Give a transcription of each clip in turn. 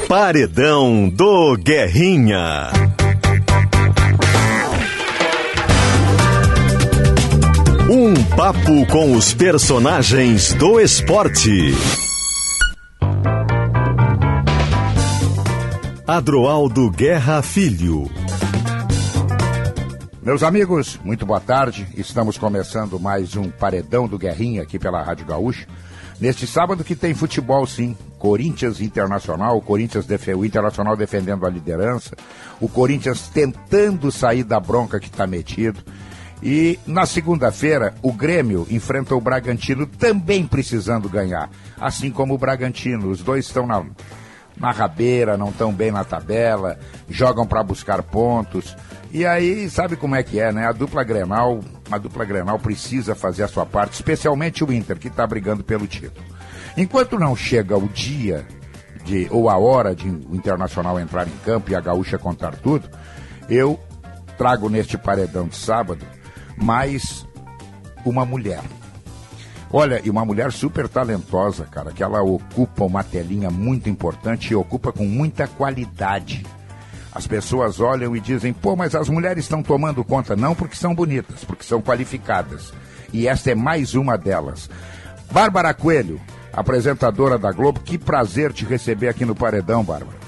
Paredão do Guerrinha. Um papo com os personagens do esporte. Adroaldo Guerra Filho. Meus amigos, muito boa tarde. Estamos começando mais um Paredão do Guerrinha aqui pela Rádio Gaúcha. Neste sábado que tem futebol, sim. Corinthians Internacional, o Internacional defendendo a liderança, o Corinthians tentando sair da bronca que está metido. E na segunda-feira, o Grêmio enfrenta o Bragantino também precisando ganhar. Assim como o Bragantino, os dois estão na rabeira, não estão bem na tabela, jogam para buscar pontos. E aí, sabe como é que é, né? A dupla Grenal precisa fazer a sua parte, especialmente o Inter, que está brigando pelo título. Enquanto não chega o dia ou a hora de o Internacional entrar em campo e a Gaúcha contar tudo, eu trago neste paredão de sábado mais uma mulher. Olha, e uma mulher super talentosa, cara, que ela ocupa uma telinha muito importante e ocupa com muita qualidade. As pessoas olham e dizem, pô, mas as mulheres estão tomando conta. Não porque são bonitas, porque são qualificadas. E esta é mais uma delas. Bárbara Coelho, apresentadora da Globo, que prazer te receber aqui no Paredão, Bárbara.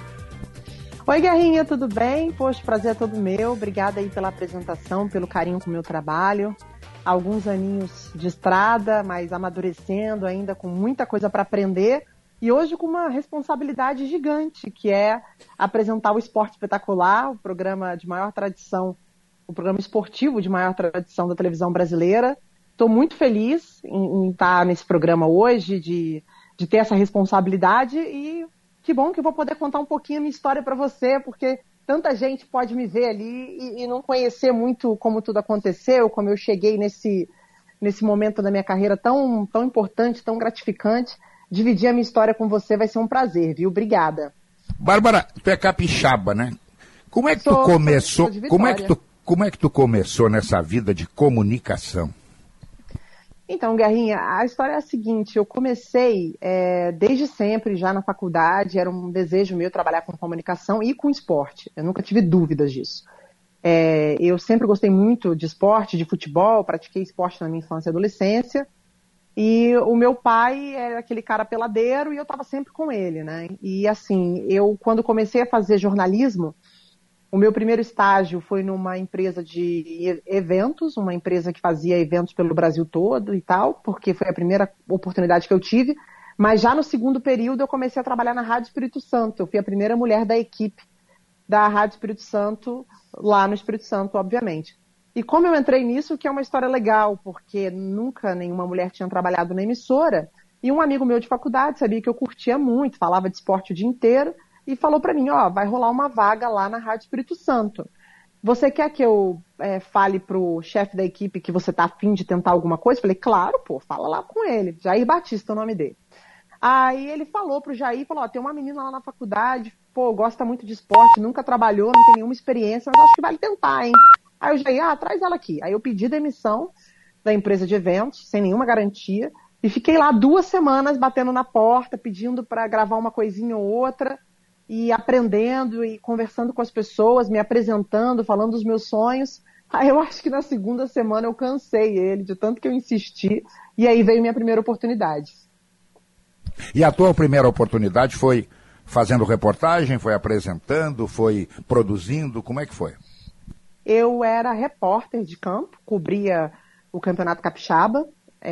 Oi, Guerrinha, tudo bem? Poxa, prazer é todo meu. Obrigada aí pela apresentação, pelo carinho com o meu trabalho. Alguns aninhos de estrada, mas amadurecendo ainda com muita coisa para aprender. E hoje com uma responsabilidade gigante, que é apresentar o Esporte Espetacular, o programa de maior tradição, o programa esportivo de maior tradição da televisão brasileira. Estou muito feliz em estar nesse programa hoje, de ter essa responsabilidade e que bom que eu vou poder contar um pouquinho a minha história para você, porque tanta gente pode me ver ali e não conhecer muito como tudo aconteceu, como eu cheguei nesse momento da minha carreira tão importante, tão gratificante. Dividir a minha história com você vai ser um prazer, viu? Obrigada. Bárbara, tu é capixaba, né? Como é que tu começou? Como é que tu começou nessa vida de comunicação? Então, Guerrinha, a história é a seguinte, eu comecei desde sempre, já na faculdade, era um desejo meu trabalhar com comunicação e com esporte, eu nunca tive dúvidas disso. Eu sempre gostei muito de esporte, de futebol, pratiquei esporte na minha infância e adolescência, e o meu pai era aquele cara peladeiro e eu estava sempre com ele, né? E assim, eu quando comecei a fazer jornalismo, o meu primeiro estágio foi numa empresa de eventos, uma empresa que fazia eventos pelo Brasil todo e tal, porque foi a primeira oportunidade que eu tive. Mas já no segundo período eu comecei a trabalhar na Rádio Espírito Santo. Eu fui a primeira mulher da equipe da Rádio Espírito Santo, lá no Espírito Santo, obviamente. E como eu entrei nisso, que é uma história legal, porque nunca nenhuma mulher tinha trabalhado na emissora, e um amigo meu de faculdade sabia que eu curtia muito, falava de esporte o dia inteiro, e falou para mim, vai rolar uma vaga lá na Rádio Espírito Santo. Você quer que eu fale pro chefe da equipe que você tá afim de tentar alguma coisa? Eu falei, claro, pô, fala lá com ele. Jair Batista é o nome dele. Aí ele falou pro Jair, tem uma menina lá na faculdade, pô, gosta muito de esporte, nunca trabalhou, não tem nenhuma experiência, mas acho que vale tentar, hein? Aí o Jair, traz ela aqui. Aí eu pedi demissão da empresa de eventos, sem nenhuma garantia, e fiquei lá 2 semanas batendo na porta, pedindo para gravar uma coisinha ou outra, e aprendendo e conversando com as pessoas, me apresentando, falando dos meus sonhos. Aí eu acho que na segunda semana eu cansei ele, de tanto que eu insisti, e aí veio minha primeira oportunidade. E a tua primeira oportunidade foi fazendo reportagem, foi apresentando, foi produzindo, como é que foi? Eu era repórter de campo, cobria o Campeonato Capixaba,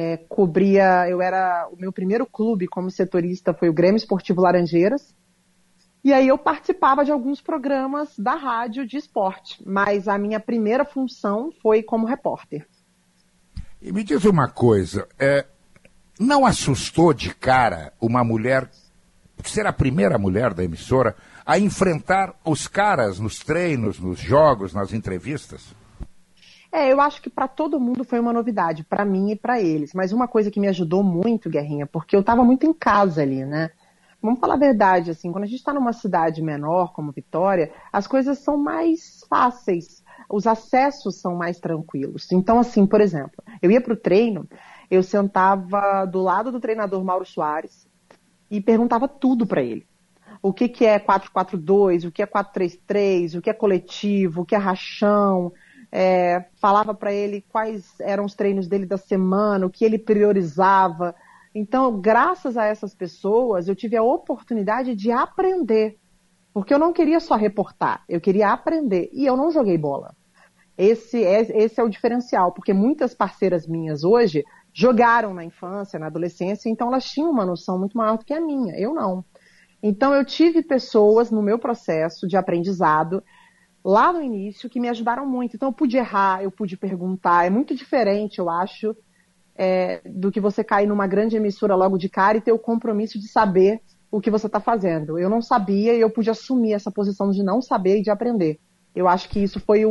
o meu primeiro clube como setorista foi o Grêmio Esportivo Laranjeiras, e aí eu participava de alguns programas da rádio de esporte, mas a minha primeira função foi como repórter. E me diz uma coisa, não assustou de cara uma mulher, ser a primeira mulher da emissora, a enfrentar os caras nos treinos, nos jogos, nas entrevistas? Eu acho que para todo mundo foi uma novidade, para mim e para eles. Mas uma coisa que me ajudou muito, Guerrinha, porque eu estava muito em casa ali, né? Vamos falar a verdade, assim, quando a gente está numa cidade menor, como Vitória, as coisas são mais fáceis, os acessos são mais tranquilos. Então, assim, por exemplo, eu ia para o treino, eu sentava do lado do treinador Mauro Soares e perguntava tudo para ele. o que é 4-4-2, o que é 4-3-3, o que é coletivo, o que é rachão. Falava para ele quais eram os treinos dele da semana, o que ele priorizava. Então, graças a essas pessoas, eu tive a oportunidade de aprender. Porque eu não queria só reportar, eu queria aprender. E eu não joguei bola. Esse é o diferencial, porque muitas parceiras minhas hoje jogaram na infância, na adolescência, então elas tinham uma noção muito maior do que a minha, eu não. Então eu tive pessoas no meu processo de aprendizado, lá no início, que me ajudaram muito. Então eu pude errar, eu pude perguntar, é muito diferente, eu acho, do que você cair numa grande emissora logo de cara e ter o compromisso de saber o que você está fazendo. Eu não sabia e eu pude assumir essa posição de não saber e de aprender. Eu acho que isso foi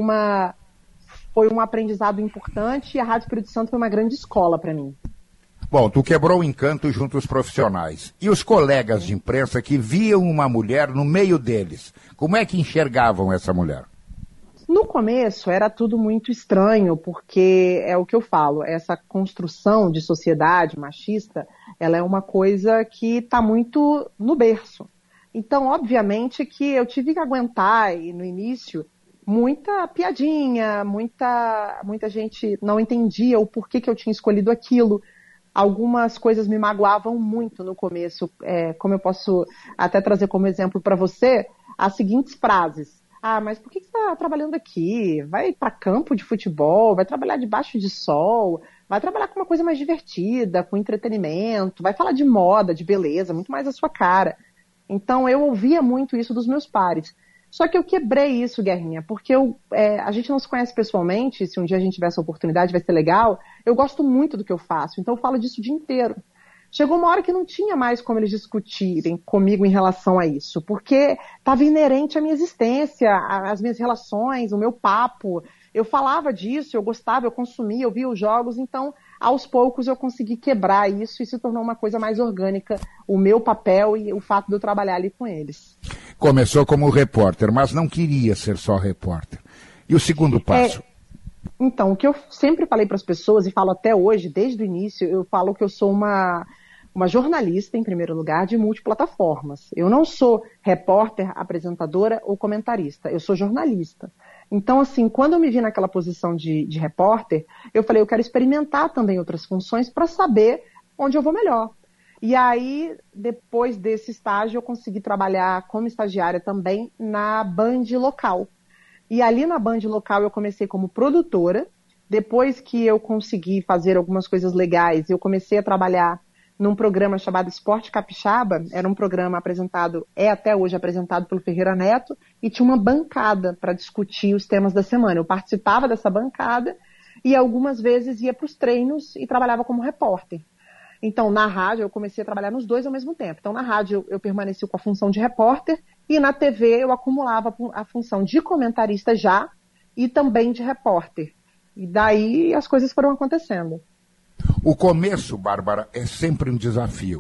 um aprendizado importante e a Rádio Espírito Santo foi uma grande escola para mim. Bom, tu quebrou o encanto junto aos profissionais. E os colegas de imprensa que viam uma mulher no meio deles, como é que enxergavam essa mulher? No começo era tudo muito estranho, porque é o que eu falo, essa construção de sociedade machista, ela é uma coisa que está muito no berço. Então, obviamente que eu tive que aguentar, e no início, muita piadinha, muita gente não entendia o porquê que eu tinha escolhido aquilo. Algumas coisas me magoavam muito no começo, como eu posso até trazer como exemplo para você, as seguintes frases. Mas por que você está trabalhando aqui? Vai para campo de futebol, vai trabalhar debaixo de sol, vai trabalhar com uma coisa mais divertida, com entretenimento, vai falar de moda, de beleza, muito mais a sua cara. Então eu ouvia muito isso dos meus pares. Só que eu quebrei isso, Guerrinha, porque a gente não se conhece pessoalmente, se um dia a gente tiver essa oportunidade vai ser legal, eu gosto muito do que eu faço, então eu falo disso o dia inteiro. Chegou uma hora que não tinha mais como eles discutirem comigo em relação a isso, porque estava inerente à minha existência, às minhas relações, o meu papo. Eu falava disso, eu gostava, eu consumia, eu via os jogos, então aos poucos eu consegui quebrar isso e se tornou uma coisa mais orgânica, o meu papel e o fato de eu trabalhar ali com eles. Começou como repórter, mas não queria ser só repórter. E o segundo passo? Então, o que eu sempre falei para as pessoas, e falo até hoje, desde o início, eu falo que eu sou uma jornalista, em primeiro lugar, de multiplataformas. Eu não sou repórter, apresentadora ou comentarista, eu sou jornalista. Então, assim, quando eu me vi naquela posição de repórter, eu falei, eu quero experimentar também outras funções para saber onde eu vou melhor. E aí, depois desse estágio, eu consegui trabalhar como estagiária também na Band local. E ali na Band local eu comecei como produtora. Depois que eu consegui fazer algumas coisas legais, eu comecei a trabalhar num programa chamado Esporte Capixaba. Era um programa até hoje apresentado pelo Ferreira Neto, e tinha uma bancada para discutir os temas da semana. Eu participava dessa bancada e algumas vezes ia para os treinos e trabalhava como repórter. Então, na rádio, eu comecei a trabalhar nos dois ao mesmo tempo. Então, na rádio, eu permaneci com a função de repórter e na TV eu acumulava a função de comentarista já e também de repórter. E daí as coisas foram acontecendo. O começo, Bárbara, é sempre um desafio,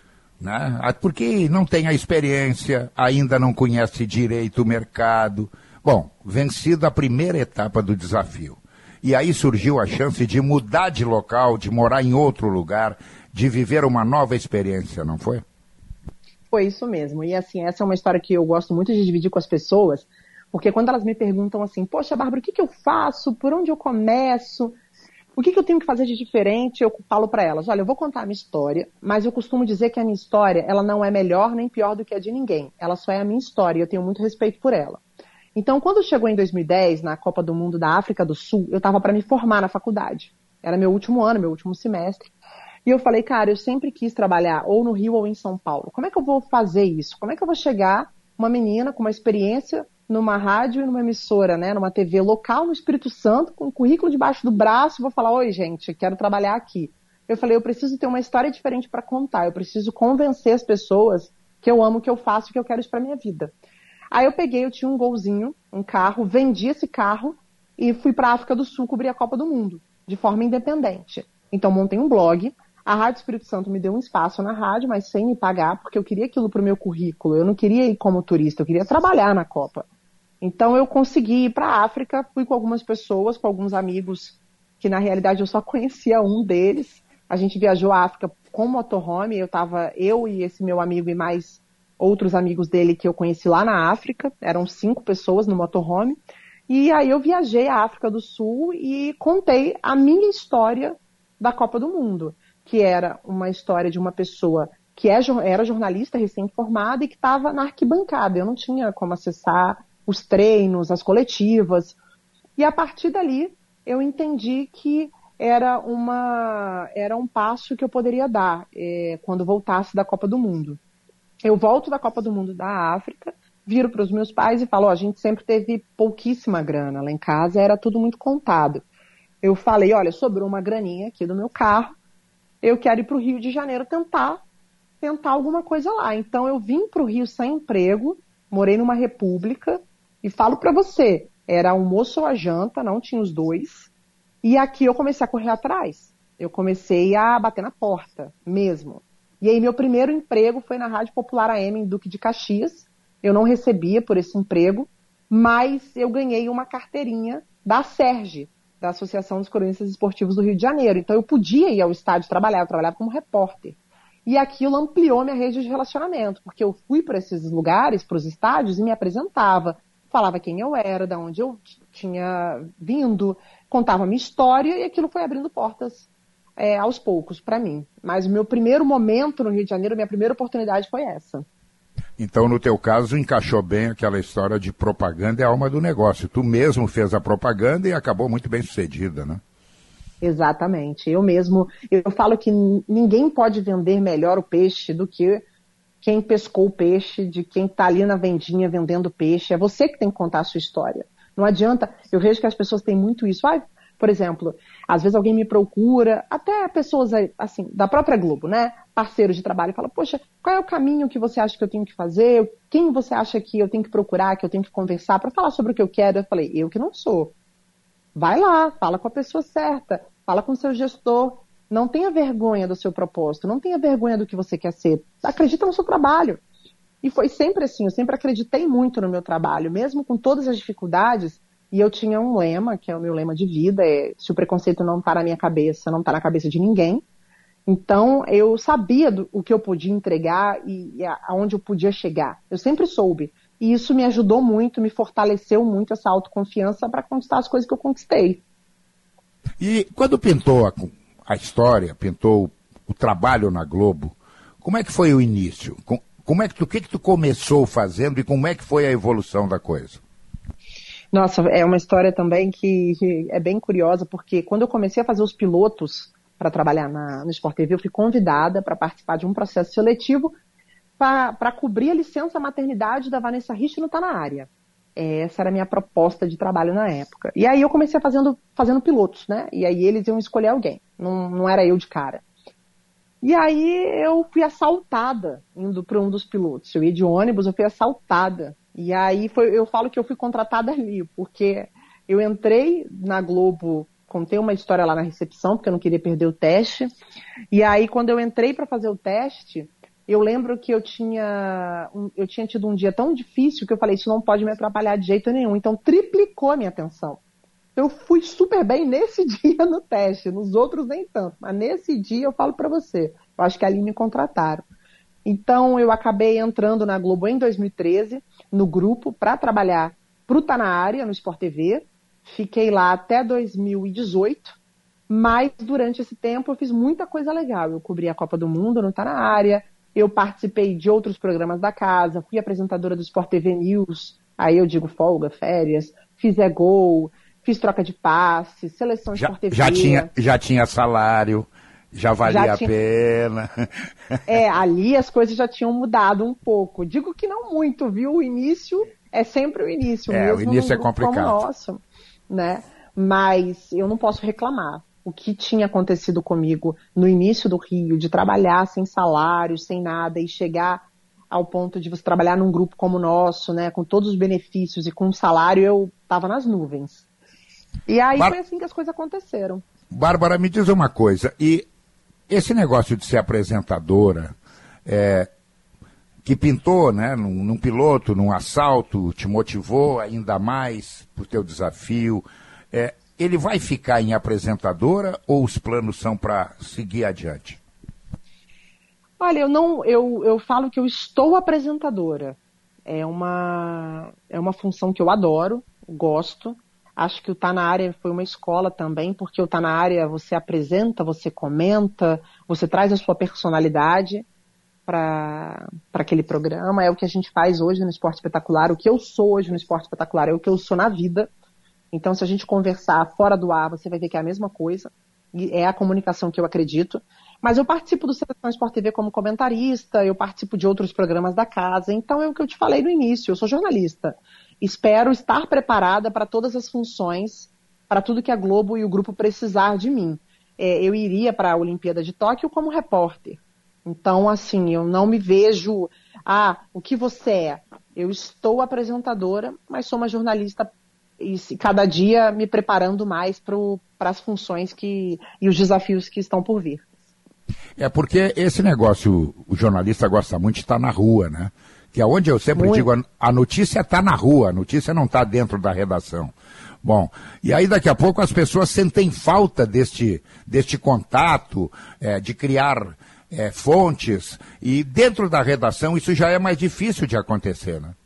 né? Porque não tem a experiência, ainda não conhece direito o mercado. Bom, vencida a primeira etapa do desafio. E aí surgiu a chance de mudar de local, de morar em outro lugar, de viver uma nova experiência, não foi? Foi isso mesmo. E assim, essa é uma história que eu gosto muito de dividir com as pessoas, porque quando elas me perguntam assim, poxa, Bárbara, o que eu faço? Por onde eu começo? O que eu tenho que fazer de diferente? Eu falo para elas, olha, eu vou contar a minha história, mas eu costumo dizer que a minha história, ela não é melhor nem pior do que a de ninguém. Ela só é a minha história e eu tenho muito respeito por ela. Então, quando chegou em 2010, na Copa do Mundo da África do Sul, eu estava para me formar na faculdade. Era meu último ano, meu último semestre. E eu falei, cara, eu sempre quis trabalhar ou no Rio ou em São Paulo. Como é que eu vou fazer isso? Como é que eu vou chegar, uma menina com uma experiência numa rádio e numa emissora, né, numa TV local no Espírito Santo, com um currículo debaixo do braço, vou falar, oi, gente, quero trabalhar aqui. Eu falei, eu preciso ter uma história diferente para contar, eu preciso convencer as pessoas que eu amo o que eu faço e que eu quero isso para minha vida. Aí eu tinha um Golzinho, um carro, vendi esse carro e fui para a África do Sul cobrir a Copa do Mundo, de forma independente. Então montei um blog, a Rádio Espírito Santo me deu um espaço na rádio, mas sem me pagar, porque eu queria aquilo para o meu currículo, eu não queria ir como turista, eu queria trabalhar na Copa. Então eu consegui ir para a África, fui com algumas pessoas, com alguns amigos, que na realidade eu só conhecia um deles. A gente viajou à África com motorhome, eu e esse meu amigo e mais outros amigos dele que eu conheci lá na África, eram 5 pessoas no motorhome, e aí eu viajei à África do Sul e contei a minha história da Copa do Mundo, que era uma história de uma pessoa que era jornalista recém-formada e que estava na arquibancada. Eu não tinha como acessar os treinos, as coletivas. E a partir dali eu entendi que era um passo que eu poderia dar quando voltasse da Copa do Mundo. Eu volto da Copa do Mundo da África, viro para os meus pais e falo, a gente sempre teve pouquíssima grana, lá em casa era tudo muito contado. Eu falei, olha, sobrou uma graninha aqui do meu carro, eu quero ir para o Rio de Janeiro tentar alguma coisa lá. Então eu vim para o Rio sem emprego, morei numa república e falo para você, era almoço ou a janta, não tinha os dois, e aqui eu comecei a correr atrás. Eu comecei a bater na porta mesmo. E aí meu primeiro emprego foi na Rádio Popular AM em Duque de Caxias. Eu não recebia por esse emprego, mas eu ganhei uma carteirinha da SERJ, da Associação dos Cronistas Esportivos do Rio de Janeiro. Então eu podia ir ao estádio trabalhar, eu trabalhava como repórter. E aquilo ampliou minha rede de relacionamento, porque eu fui para esses lugares, para os estádios, e me apresentava, falava quem eu era, de onde eu tinha vindo, contava a minha história, e aquilo foi abrindo portas aos poucos para mim. Mas o meu primeiro momento no Rio de Janeiro, minha primeira oportunidade foi essa. Então, no teu caso, encaixou bem aquela história de propaganda é a alma do negócio. Tu mesmo fez a propaganda e acabou muito bem sucedida, né? Exatamente. Eu falo que ninguém pode vender melhor o peixe do que quem pescou o peixe, de quem está ali na vendinha vendendo peixe. É você que tem que contar a sua história. Não adianta, eu vejo que as pessoas têm muito isso. Por exemplo, às vezes alguém me procura, até pessoas assim, da própria Globo, né? Parceiros de trabalho, fala, poxa, qual é o caminho que você acha que eu tenho que fazer? Quem você acha que eu tenho que procurar, que eu tenho que conversar para falar sobre o que eu quero? Eu falei, eu que não sou. Vai lá, fala com a pessoa certa, fala com o seu gestor. Não tenha vergonha do seu propósito, não tenha vergonha do que você quer ser. Acredita no seu trabalho. E foi sempre assim, eu sempre acreditei muito no meu trabalho, mesmo com todas as dificuldades. E eu tinha um lema, que é o meu lema de vida, se o preconceito não está na minha cabeça, não está na cabeça de ninguém. Então, eu sabia o que eu podia entregar e aonde eu podia chegar. Eu sempre soube. E isso me ajudou muito, me fortaleceu muito essa autoconfiança para conquistar as coisas que eu conquistei. E quando pintou a história, pintou o trabalho na Globo, como é que foi o início? O que tu começou fazendo e como é que foi a evolução da coisa? Nossa, é uma história também que é bem curiosa, porque quando eu comecei a fazer os pilotos para trabalhar no Sport TV, eu fui convidada para participar de um processo seletivo para cobrir a licença maternidade da Vanessa Rich no Tá Na Área. Essa era a minha proposta de trabalho na época. E aí eu comecei fazendo pilotos, né? E aí eles iam escolher alguém, não era eu de cara. E aí eu fui assaltada indo para um dos pilotos. Eu ia de ônibus, eu fui assaltada. E aí eu falo que eu fui contratada ali, porque eu entrei na Globo, contei uma história lá na recepção, porque eu não queria perder o teste. E aí quando eu entrei para fazer o teste, eu lembro que eu tinha tido um dia tão difícil que eu falei, isso não pode me atrapalhar de jeito nenhum. Então triplicou a minha atenção. Eu fui super bem nesse dia no teste, nos outros nem tanto. Mas nesse dia eu falo para você, eu acho que ali me contrataram. Então eu acabei entrando na Globo em 2013, no grupo, para trabalhar para o Tá Na Área, no Sport TV. Fiquei lá até 2018, mas durante esse tempo eu fiz muita coisa legal. Eu cobri a Copa do Mundo no Tá Na Área, eu participei de outros programas da casa, fui apresentadora do Sport TV News, aí eu digo folga, férias, fiz gol, fiz troca de passe, seleção Sport TV. Já tinha salário, já valia a pena. Ali as coisas já tinham mudado um pouco. Digo que não muito, viu? O início é sempre o início. Mesmo o início é complicado. Como nosso, né? Mas eu não posso reclamar. O que tinha acontecido comigo no início do Rio, de trabalhar sem salário, sem nada, e chegar ao ponto de você trabalhar num grupo como o nosso, né? Com todos os benefícios e com um salário, eu estava nas nuvens. E aí foi assim que as coisas aconteceram. Bárbara, me diz uma coisa, e esse negócio de ser apresentadora, que pintou, né, num piloto, num assalto, te motivou ainda mais pro teu desafio, ele vai ficar em apresentadora ou os planos são para seguir adiante? Olha, eu falo que eu estou apresentadora. É uma função que eu adoro, gosto. Acho que o Tá na Área foi uma escola também, porque o Tá na Área você apresenta, você comenta, você traz a sua personalidade para aquele programa. É o que a gente faz hoje no Esporte Espetacular. O que eu sou hoje no Esporte Espetacular é o que eu sou na vida. Então, se a gente conversar fora do ar, você vai ver que é a mesma coisa. E é a comunicação que eu acredito. Mas eu participo do Seleção Sport TV como comentarista, eu participo de outros programas da casa. Então, é o que eu te falei no início, eu sou jornalista. Espero estar preparada para todas as funções, para tudo que a Globo e o grupo precisar de mim. Eu iria para a Olimpíada de Tóquio como repórter. Então, assim, eu não me vejo, o que você é? Eu estou apresentadora, mas sou uma jornalista e cada dia me preparando mais para as funções e os desafios que estão por vir. É porque esse negócio, o jornalista gosta muito de estar na rua, né? Que é onde eu sempre digo, a notícia está na rua, a notícia não está dentro da redação. Bom, e aí daqui a pouco as pessoas sentem falta deste contato, de criar fontes, e dentro da redação isso já é mais difícil de acontecer, né?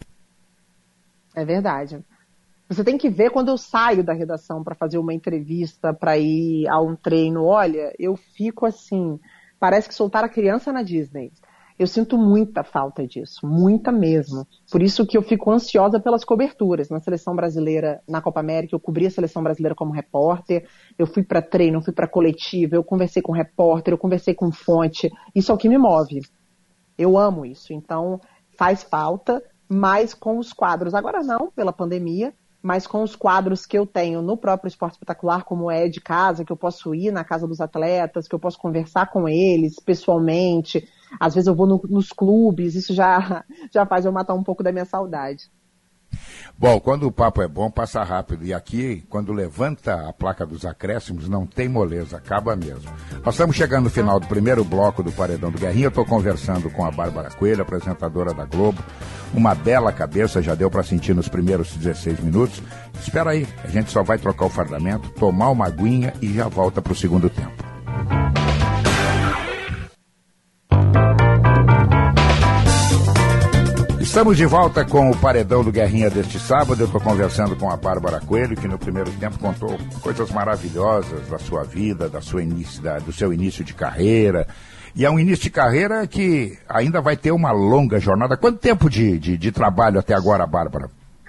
É verdade. Você tem que ver quando eu saio da redação para fazer uma entrevista, para ir a um treino. Olha, eu fico assim, parece que soltaram a criança na Disney. Eu sinto muita falta disso, muita mesmo. Por isso que eu fico ansiosa pelas coberturas. Na Seleção Brasileira, na Copa América, eu cobri a Seleção Brasileira como repórter, eu fui para treino, eu fui para coletiva, eu conversei com repórter, eu conversei com fonte. Isso é o que me move. Eu amo isso. Então, faz falta, mas com os quadros. Agora não, pela pandemia, mas com os quadros que eu tenho no próprio Esporte Espetacular, como é de casa, que eu posso ir na casa dos atletas, que eu posso conversar com eles pessoalmente. Às vezes eu vou nos clubes, isso já faz eu matar um pouco da minha saudade. Bom, quando o papo é bom, passa rápido. E aqui, quando levanta a placa dos acréscimos, não tem moleza, acaba mesmo. Nós estamos chegando no final do primeiro bloco do Paredão do Guerrinha. Eu estou conversando com a Bárbara Coelho, apresentadora da Globo. Uma bela cabeça, já deu para sentir nos primeiros 16 minutos. Espera aí, a gente só vai trocar o fardamento, tomar uma aguinha e já volta para o segundo tempo. Estamos de volta com o Paredão do Guerrinha deste sábado. Eu estou conversando com a Bárbara Coelho, que no primeiro tempo contou coisas maravilhosas da sua vida, do seu início de carreira. E é um início de carreira que ainda vai ter uma longa jornada. Quanto tempo de trabalho até agora, Bárbara?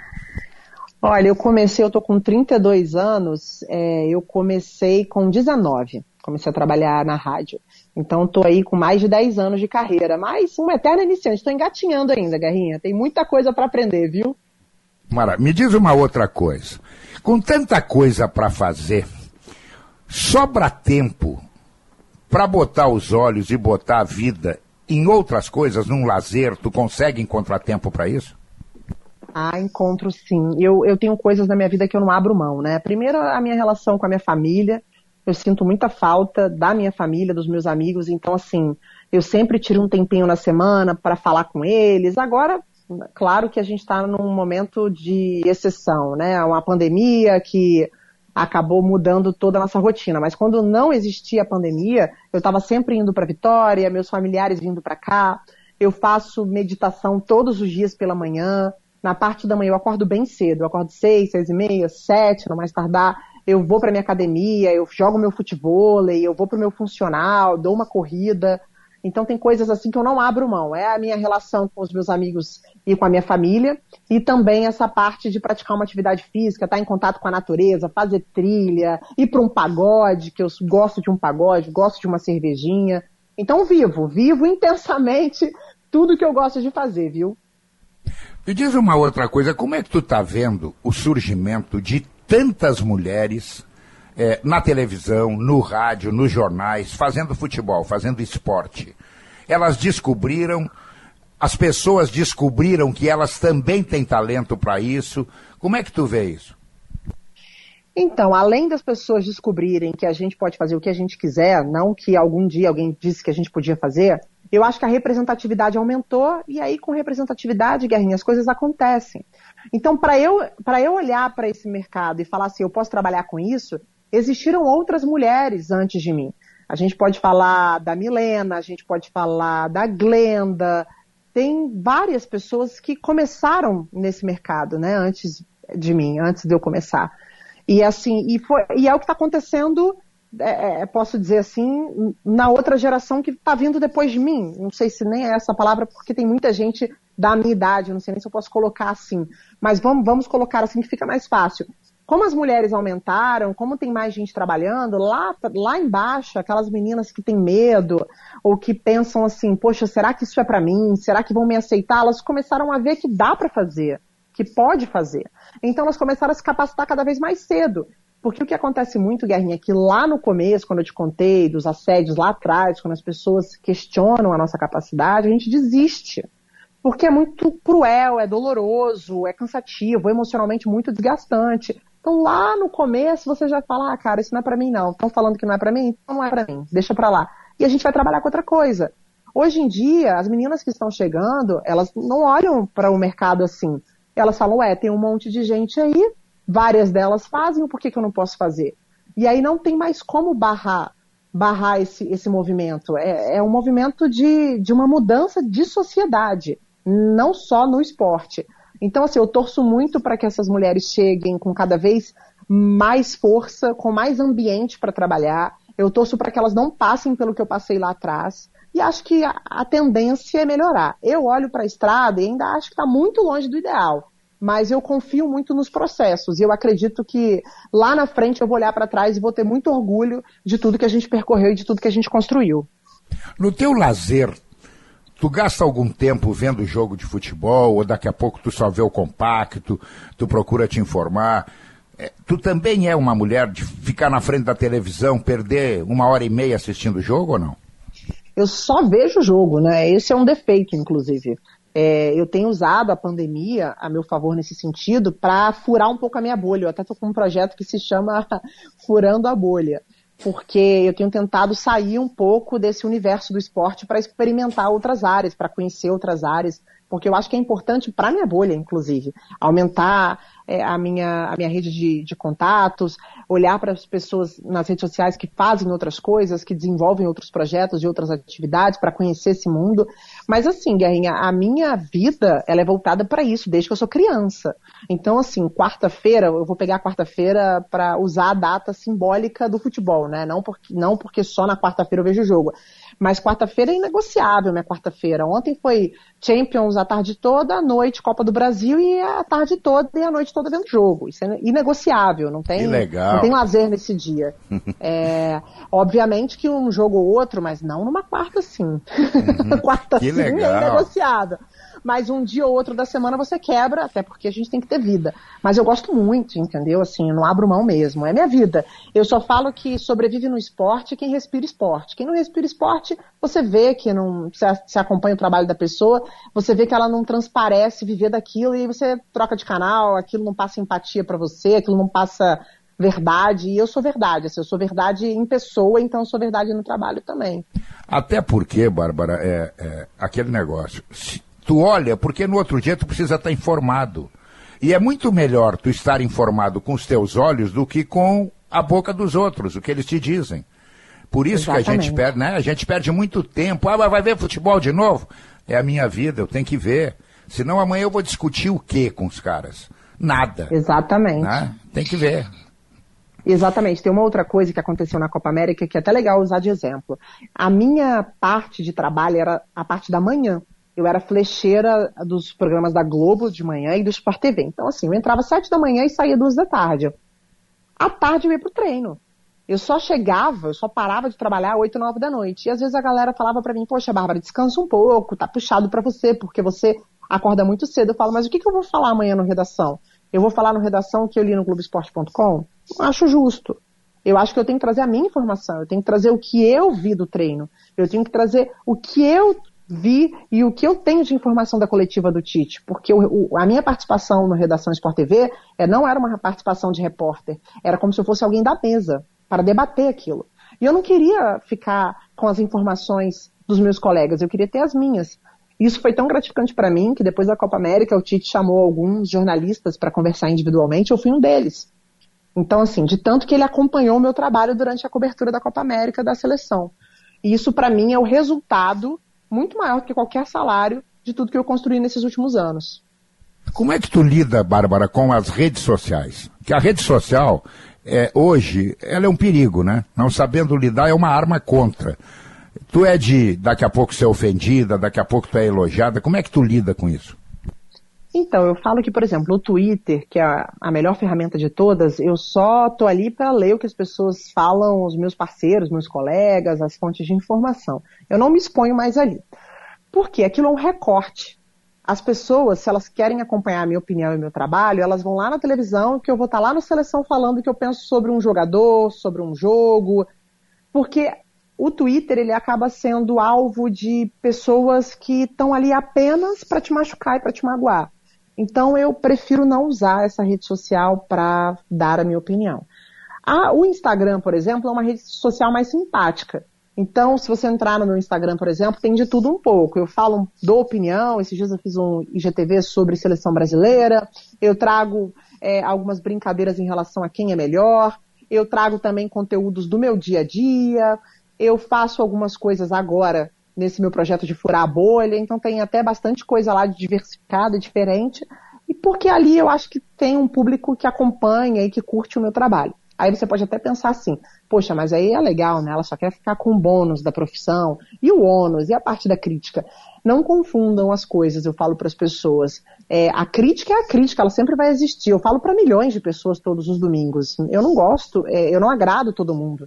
Olha, eu estou com 32 anos, eu comecei com 19. Comecei a trabalhar na rádio. Então, estou aí com mais de 10 anos de carreira. Mas uma eterna iniciante. Estou engatinhando ainda, Guerrinha. Tem muita coisa para aprender, viu? Mara, me diz uma outra coisa. Com tanta coisa para fazer, sobra tempo para botar os olhos e botar a vida em outras coisas, num lazer? Tu consegue encontrar tempo para isso? Encontro sim. Eu tenho coisas na minha vida que eu não abro mão, né? Primeiro, a minha relação com a minha família. Eu sinto muita falta da minha família, dos meus amigos, então assim, eu sempre tiro um tempinho na semana para falar com eles. Agora, claro que a gente está num momento de exceção, né? Uma pandemia que acabou mudando toda a nossa rotina, mas quando não existia a pandemia, eu estava sempre indo para Vitória, meus familiares vindo para cá. Eu faço meditação todos os dias pela manhã. Na parte da manhã eu acordo bem cedo, eu acordo 6, 6h30, 7, no mais tardar. Eu vou para minha academia, eu jogo meu futevôlei, eu vou para o meu funcional, dou uma corrida. Então tem coisas assim que eu não abro mão. É a minha relação com os meus amigos e com a minha família. E também essa parte de praticar uma atividade física, estar em contato com a natureza, fazer trilha, ir para um pagode, que eu gosto de um pagode, gosto de uma cervejinha. Então vivo intensamente tudo que eu gosto de fazer, viu? Me diz uma outra coisa, como é que tu tá vendo o surgimento de tantas mulheres na televisão, no rádio, nos jornais, fazendo futebol, fazendo esporte? Elas descobriram, as pessoas descobriram que elas também têm talento para isso. Como é que tu vê isso? Então, além das pessoas descobrirem que a gente pode fazer o que a gente quiser, não que algum dia alguém disse que a gente podia fazer, eu acho que a representatividade aumentou e aí com representatividade, Guerrinha, as coisas acontecem. Então, para eu olhar para esse mercado e falar assim, eu posso trabalhar com isso, existiram outras mulheres antes de mim. A gente pode falar da Milena, a gente pode falar da Glenda. Tem várias pessoas que começaram nesse mercado, né, antes de mim, antes de eu começar. E assim, e é o que está acontecendo, posso dizer assim, na outra geração que está vindo depois de mim. Não sei se nem é essa palavra, porque tem muita gente da minha idade, não sei nem se eu posso colocar assim. Mas vamos colocar assim que fica mais fácil. Como as mulheres aumentaram, como tem mais gente trabalhando, lá embaixo, aquelas meninas que têm medo, ou que pensam assim, poxa, será que isso é para mim? Será que vão me aceitar? Elas começaram a ver que dá para fazer, que pode fazer. Então elas começaram a se capacitar cada vez mais cedo. Porque o que acontece muito, Guerrinha, é que lá no começo, quando eu te contei dos assédios lá atrás, quando as pessoas questionam a nossa capacidade, a gente desiste. Porque é muito cruel, é doloroso, é cansativo, emocionalmente muito desgastante. Então lá no começo você já fala, cara, isso não é pra mim não. Estão falando que não é pra mim? Então não é pra mim, deixa pra lá. E a gente vai trabalhar com outra coisa. Hoje em dia, as meninas que estão chegando, elas não olham para o mercado assim. Elas falam, tem um monte de gente aí, várias delas fazem, por que eu não posso fazer? E aí não tem mais como barrar esse movimento. É um movimento de uma mudança de sociedade, não só no esporte. Então, assim, eu torço muito para que essas mulheres cheguem com cada vez mais força, com mais ambiente para trabalhar. Eu torço para que elas não passem pelo que eu passei lá atrás. E acho que a tendência é melhorar. Eu olho para a estrada e ainda acho que está muito longe do ideal. Mas eu confio muito nos processos. E eu acredito que lá na frente eu vou olhar para trás e vou ter muito orgulho de tudo que a gente percorreu e de tudo que a gente construiu. No teu lazer, tu gasta algum tempo vendo jogo de futebol, ou daqui a pouco tu só vê o compacto, tu procura te informar. Tu também é uma mulher de ficar na frente da televisão, perder 1h30 assistindo o jogo ou não? Eu só vejo o jogo, né? Esse é um defeito, inclusive. Eu tenho usado a pandemia a meu favor nesse sentido para furar um pouco a minha bolha. Eu até estou com um projeto que se chama Furando a Bolha. Porque eu tenho tentado sair um pouco desse universo do esporte para experimentar outras áreas, para conhecer outras áreas, porque eu acho que é importante para a minha bolha, inclusive, aumentar a minha rede de contatos, olhar para as pessoas nas redes sociais que fazem outras coisas, que desenvolvem outros projetos e outras atividades para conhecer esse mundo. Mas assim, Guerrinha, a minha vida ela é voltada para isso, desde que eu sou criança. Então, assim, quarta-feira, eu vou pegar a quarta-feira para usar a data simbólica do futebol, né? Não porque só na quarta-feira eu vejo o jogo. Mas quarta-feira é inegociável, minha quarta-feira. Ontem foi Champions a tarde toda, à noite Copa do Brasil e a tarde toda e a noite toda vendo jogo. Isso é inegociável, não tem lazer nesse dia. Obviamente que um jogo ou outro, mas não numa quarta sim. Quarta sim é inegociável. Mas um dia ou outro da semana você quebra, até porque a gente tem que ter vida. Mas eu gosto muito, entendeu? Assim, eu não abro mão mesmo, é minha vida. Eu só falo que sobrevive no esporte quem respira esporte. Quem não respira esporte, você vê que não, você acompanha o trabalho da pessoa, você vê que ela não transparece viver daquilo e você troca de canal, aquilo não passa empatia pra você, aquilo não passa verdade, e eu sou verdade, assim, eu sou verdade em pessoa, então eu sou verdade no trabalho também. Até porque, Bárbara, aquele negócio... Tu olha, porque no outro dia tu precisa estar informado. E é muito melhor tu estar informado com os teus olhos do que com a boca dos outros, o que eles te dizem. Por isso que a gente perde, né? A gente perde muito tempo. Vai ver futebol de novo? É a minha vida, eu tenho que ver. Senão amanhã eu vou discutir o quê com os caras? Nada. Exatamente. Né? Tem que ver. Exatamente. Tem uma outra coisa que aconteceu na Copa América que é até legal usar de exemplo. A minha parte de trabalho era a parte da manhã. Eu era flecheira dos programas da Globo de manhã e do Sport TV. Então, assim, eu entrava às 7 da manhã e saía 2 da tarde. À tarde eu ia pro treino. Eu só parava de trabalhar às 8, 9 da noite. E às vezes a galera falava pra mim, poxa, Bárbara, descansa um pouco, tá puxado pra você, porque você acorda muito cedo. Eu falo, mas o que eu vou falar amanhã no Redação? Eu vou falar no Redação que eu li no Globoesporte.com? Não acho justo. Eu acho que eu tenho que trazer a minha informação, eu tenho que trazer o que eu vi do treino, eu tenho que trazer o que eu vi e o que eu tenho de informação da coletiva do Tite, porque a minha participação no Redação Sport TV não era uma participação de repórter, era como se eu fosse alguém da mesa, para debater aquilo. E eu não queria ficar com as informações dos meus colegas, eu queria ter as minhas. Isso foi tão gratificante para mim, que depois da Copa América o Tite chamou alguns jornalistas para conversar individualmente, eu fui um deles. Então, assim, de tanto que ele acompanhou o meu trabalho durante a cobertura da Copa América da seleção. E isso, para mim, é o resultado muito maior do que qualquer salário de tudo que eu construí nesses últimos anos. Como é que tu lida, Bárbara, com as redes sociais? Porque a rede social, hoje, ela é um perigo, né? Não sabendo lidar, é uma arma contra. Tu é de, daqui a pouco, ser ofendida, daqui a pouco tu é elogiada. Como é que tu lida com isso? Então, eu falo que, por exemplo, o Twitter, que é a melhor ferramenta de todas, eu só tô ali para ler o que as pessoas falam, os meus parceiros, meus colegas, as fontes de informação. Eu não me exponho mais ali. Por quê? Aquilo é um recorte. As pessoas, se elas querem acompanhar a minha opinião e meu trabalho, elas vão lá na televisão, que eu vou estar lá na Seleção falando o que eu penso sobre um jogador, sobre um jogo, porque o Twitter, ele acaba sendo alvo de pessoas que estão ali apenas para te machucar e para te magoar. Então, eu prefiro não usar essa rede social para dar a minha opinião. O Instagram, por exemplo, é uma rede social mais simpática. Então, se você entrar no meu Instagram, por exemplo, tem de tudo um pouco. Eu dou opinião, esses dias eu fiz um IGTV sobre seleção brasileira, eu trago algumas brincadeiras em relação a quem é melhor, eu trago também conteúdos do meu dia a dia, eu faço algumas coisas agora nesse meu projeto de furar a bolha, então tem até bastante coisa lá diversificada, diferente, e porque ali eu acho que tem um público que acompanha e que curte o meu trabalho. Aí você pode até pensar assim, poxa, mas aí é legal, né? Ela só quer ficar com o bônus da profissão, e o ônus, e a parte da crítica. Não confundam as coisas, eu falo para as pessoas. A crítica é a crítica, ela sempre vai existir. Eu falo para milhões de pessoas todos os domingos. Eu não gosto, eu não agrado todo mundo,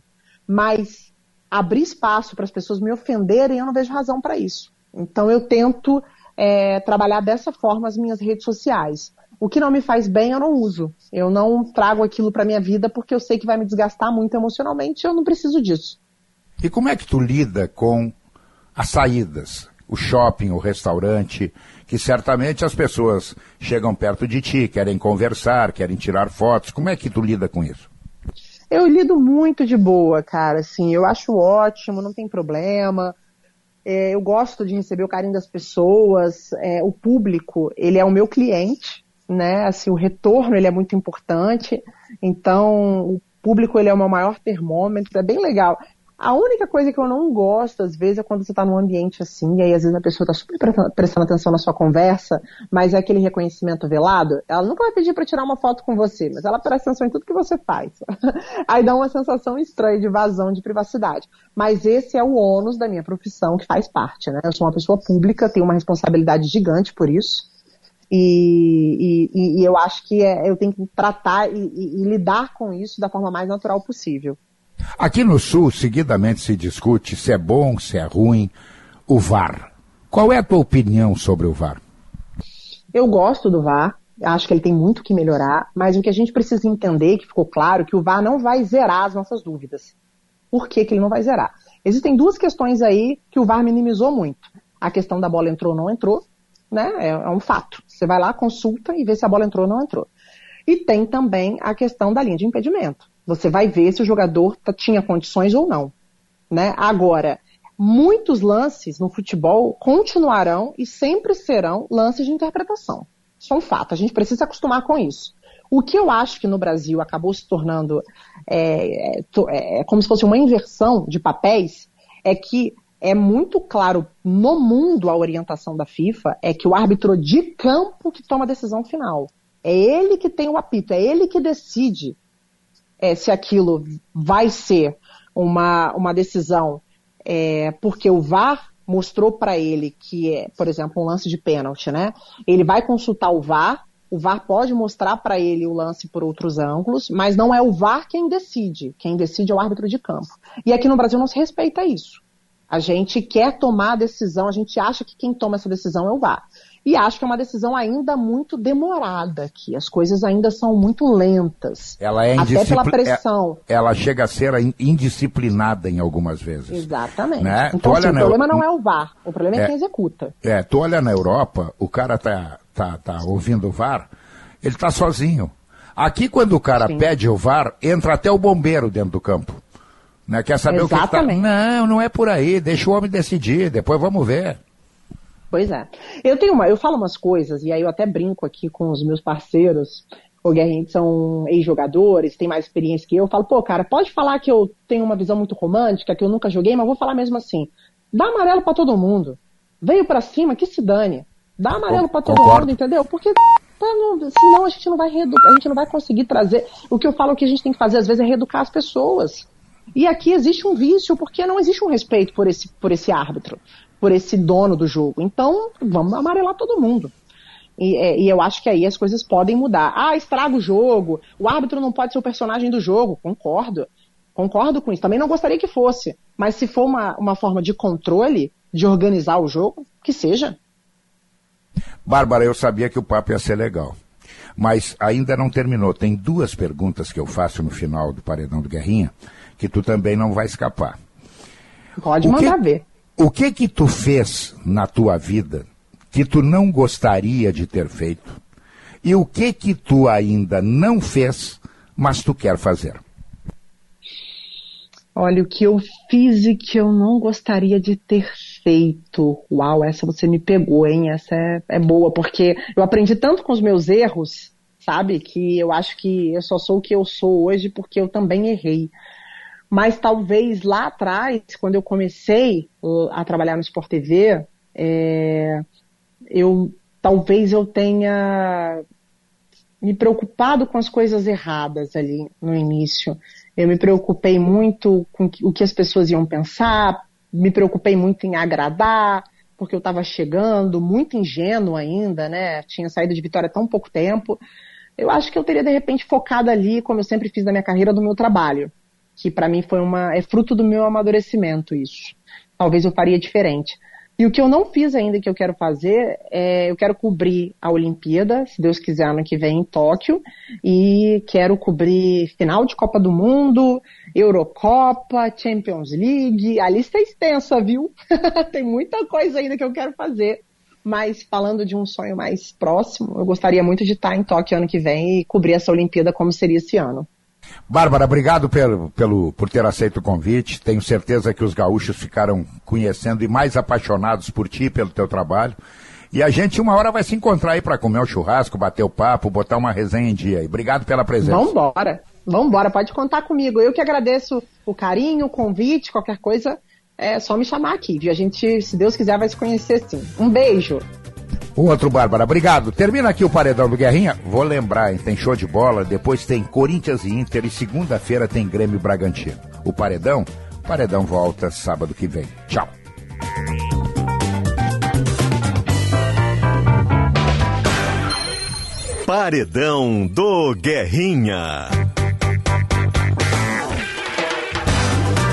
mas abrir espaço para as pessoas me ofenderem, eu não vejo razão para isso. Então eu tento trabalhar dessa forma as minhas redes sociais. O que não me faz bem, eu não uso. Eu não trago aquilo para minha vida porque eu sei que vai me desgastar muito emocionalmente e eu não preciso disso. E como é que tu lida com as saídas? O shopping, o restaurante, que certamente as pessoas chegam perto de ti, querem conversar, querem tirar fotos. Como é que tu lida com isso? Eu lido muito de boa, cara, assim, eu acho ótimo, não tem problema, eu gosto de receber o carinho das pessoas, o público, ele é o meu cliente, né, assim, o retorno, ele é muito importante, então, o público, ele é o meu maior termômetro, é bem legal. A única coisa que eu não gosto, às vezes, é quando você está num ambiente assim, e aí às vezes a pessoa está super prestando atenção na sua conversa, mas é aquele reconhecimento velado, ela nunca vai pedir para tirar uma foto com você, mas ela presta atenção em tudo que você faz. Aí dá uma sensação estranha de vazão de privacidade. Mas esse é o ônus da minha profissão, que faz parte, né? Eu sou uma pessoa pública, tenho uma responsabilidade gigante por isso, e eu acho que eu tenho que tratar e lidar com isso da forma mais natural possível. Aqui no Sul, seguidamente se discute se é bom, se é ruim, o VAR. Qual é a tua opinião sobre o VAR? Eu gosto do VAR, acho que ele tem muito que melhorar, mas o que a gente precisa entender, que ficou claro, que o VAR não vai zerar as nossas dúvidas. Por que ele não vai zerar? Existem duas questões aí que o VAR minimizou muito. A questão da bola entrou ou não entrou, né? É um fato. Você vai lá, consulta e vê se a bola entrou ou não entrou. E tem também a questão da linha de impedimento. Você vai ver se o jogador tinha condições ou não, né? Agora, muitos lances no futebol continuarão e sempre serão lances de interpretação. Isso é um fato, a gente precisa se acostumar com isso. O que eu acho que no Brasil acabou se tornando como se fosse uma inversão de papéis, é que é muito claro no mundo a orientação da FIFA, é que o árbitro de campo que toma a decisão final. É ele que tem o apito, é ele que decide se aquilo vai ser uma decisão porque o VAR mostrou para ele que por exemplo, um lance de pênalti, né? Ele vai consultar o VAR pode mostrar para ele o lance por outros ângulos, mas não é o VAR quem decide é o árbitro de campo. E aqui no Brasil não se respeita isso. A gente quer tomar a decisão, a gente acha que quem toma essa decisão é o VAR. E acho que é uma decisão ainda muito demorada aqui. As coisas ainda são muito lentas. Ela é até pela pressão. Ela chega a ser indisciplinada em algumas vezes. Exatamente. Né? Então, assim, o problema não é o VAR. O problema é quem executa. Tu olha na Europa, o cara tá ouvindo o VAR, ele tá sozinho. Aqui, quando o cara pede o VAR, entra até o bombeiro dentro do campo. Né? Quer saber Exatamente. o que tá... Não é por aí. Deixa o homem decidir. Depois vamos ver. Pois é. Eu falo umas coisas, e aí eu até brinco aqui com os meus parceiros, o Guerrinha, que são ex-jogadores, tem mais experiência que eu falo, pô, cara, pode falar que eu tenho uma visão muito romântica, que eu nunca joguei, mas vou falar mesmo assim. Dá amarelo pra todo mundo. Veio pra cima, que se dane. Dá amarelo pra todo mundo, entendeu? Porque senão a gente não vai reeducar, a gente não vai conseguir trazer. O que eu falo que a gente tem que fazer às vezes é reeducar as pessoas. E aqui existe um vício, porque não existe um respeito por esse árbitro, por esse dono do jogo. Então, vamos amarelar todo mundo. E eu acho que aí as coisas podem mudar. Ah, estraga o jogo, o árbitro não pode ser o personagem do jogo. Concordo com isso. Também não gostaria que fosse. Mas se for uma forma de controle, de organizar o jogo, que seja. Bárbara, eu sabia que o papo ia ser legal. Mas ainda não terminou. Tem 2 perguntas que eu faço no final do Paredão do Guerrinha, que tu também não vai escapar. Pode mandar ver. O que tu fez na tua vida que tu não gostaria de ter feito? E o que tu ainda não fez, mas tu quer fazer? Olha, o que eu fiz e que eu não gostaria de ter feito. Uau, essa você me pegou, hein? Essa é boa, porque eu aprendi tanto com os meus erros, sabe? Que eu acho que eu só sou o que eu sou hoje porque eu também errei. Mas talvez lá atrás, quando eu comecei a trabalhar no Sport TV, talvez eu tenha me preocupado com as coisas erradas ali no início. Eu me preocupei muito com o que as pessoas iam pensar, me preocupei muito em agradar, porque eu estava chegando, muito ingênuo ainda, né? Tinha saído de Vitória há tão pouco tempo. Eu acho que eu teria, de repente, focado ali, como eu sempre fiz na minha carreira, do meu trabalho, que para mim é fruto do meu amadurecimento isso. Talvez eu faria diferente. E o que eu não fiz ainda, que eu quero fazer, eu quero cobrir a Olimpíada, se Deus quiser, ano que vem em Tóquio, e quero cobrir final de Copa do Mundo, Eurocopa, Champions League, a lista é extensa, viu? Tem muita coisa ainda que eu quero fazer, mas falando de um sonho mais próximo, eu gostaria muito de estar em Tóquio ano que vem e cobrir essa Olimpíada como seria esse ano. Bárbara, obrigado por ter aceito o convite. Tenho certeza que os gaúchos ficaram conhecendo e mais apaixonados por ti, pelo teu trabalho. E a gente uma hora vai se encontrar aí para comer um churrasco, bater o papo, botar uma resenha em dia. Obrigado pela presença. Vambora, pode contar comigo. Eu que agradeço o carinho, o convite, qualquer coisa, é só me chamar aqui, viu? A gente, se Deus quiser, vai se conhecer sim. Um beijo. Outro, Bárbara, obrigado. Termina aqui o Paredão do Guerrinha. Vou lembrar, hein? Tem show de bola, depois tem Corinthians e Inter e segunda-feira tem Grêmio e Bragantino. O Paredão volta sábado que vem. Tchau. Paredão do Guerrinha.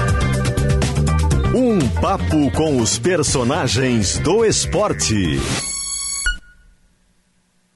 Um papo com os personagens do esporte.